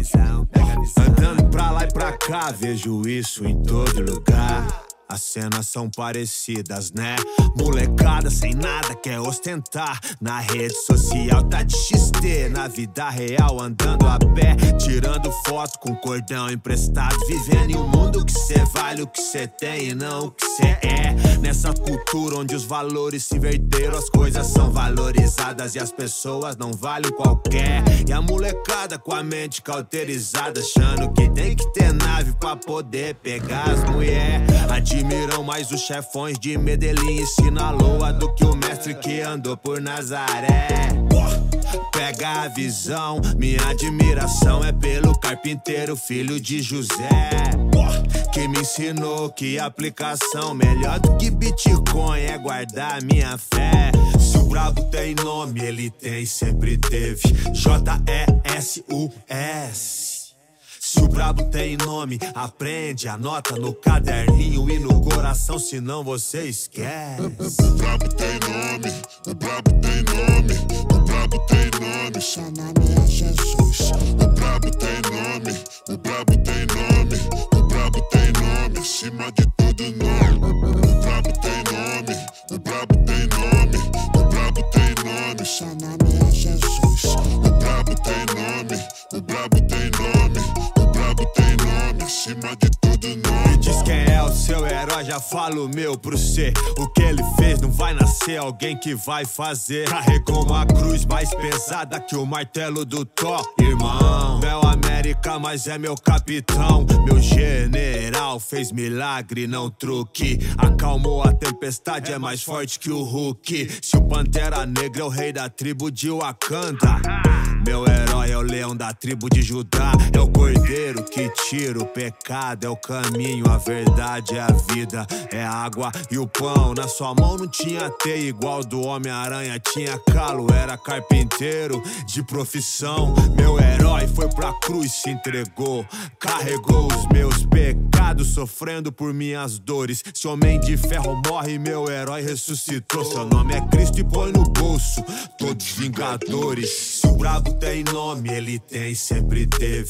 visão, pega a visão. Andando pra lá e pra cá, vejo isso em todo lugar. As cenas são parecidas, né? Molecada sem nada quer ostentar. Na rede social tá de XT. Na vida real andando a pé, tirando foto com cordão emprestado. Vivendo em um mundo que cê vale o que cê tem e não o que cê é. Nessa cultura onde os valores se inverteram, as coisas são valorizadas e as pessoas não valem qualquer. E a molecada com a mente cauterizada, achando que tem que ter nave pra poder pegar as mulheres. Admiram mais os chefões de Medellín e Sinaloa do que o mestre que andou por Nazaré. Pega a visão, minha admiração é pelo carpinteiro, filho de José, que me ensinou que aplicação melhor do que Bitcoin é guardar minha fé. Se o brabo tem nome, ele tem, sempre teve. J-E-S-U-S. Se o brabo tem nome, aprende, anota no caderninho e no coração, senão você esquece. O brabo tem nome, o brabo tem nome, o brabo tem nome, seu nome é Jesus. O brabo tem nome, o brabo tem nome, o brabo tem nome, acima de todo nome. O brabo tem nome, o brabo tem nome, o brabo tem nome, seu nome é Jesus. O brabo tem nome, o brabo tem nome, o brabo tem nome, acima de todo nome. Me diz quem é o seu herói, já falo o meu pro cê. O que ele fez não vai nascer, alguém que vai fazer. Carregou uma cruz mais pesada que o martelo do Thor. Irmão, não é o América, mas é meu capitão. Meu general fez milagre, não truque. Acalmou a tempestade, é mais forte que o Hulk. Se o Pantera Negra é o rei da tribo de Wakanda, meu herói é o leão da tribo de Judá. É o cordeiro que tira o pecado, é o caminho, a verdade, é a vida, é a água e o pão. Na sua mão não tinha teia igual do Homem-Aranha, tinha calo, era carpinteiro de profissão. Meu herói foi pra cruz, se entregou, carregou os meus pecados, sofrendo por minhas dores. Se homem de ferro morre, meu herói ressuscitou. Seu nome é Cristo e põe no bolso todos vingadores. Se o brabo tem nome, ele tem, sempre teve.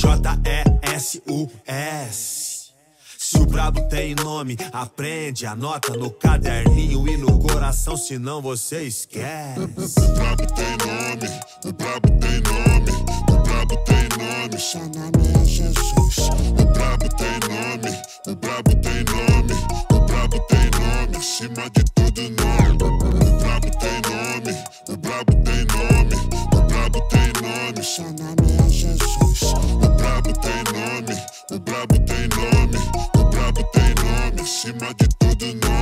J-E-S-U-S. Se o brabo tem nome, aprende, anota no caderninho e no coração, senão você esquece. O brabo tem nome, o brabo tem nome, o brabo tem nome, seu nome é Jesus. O brabo tem nome, o brabo tem nome, o brabo tem nome, acima de todo nome. O brabo tem nome, o brabo tem nome, o brabo tem nome, seu nome é Jesus. O brabo tem nome, o brabo tem nome, o brabo tem nome, acima de todo nome.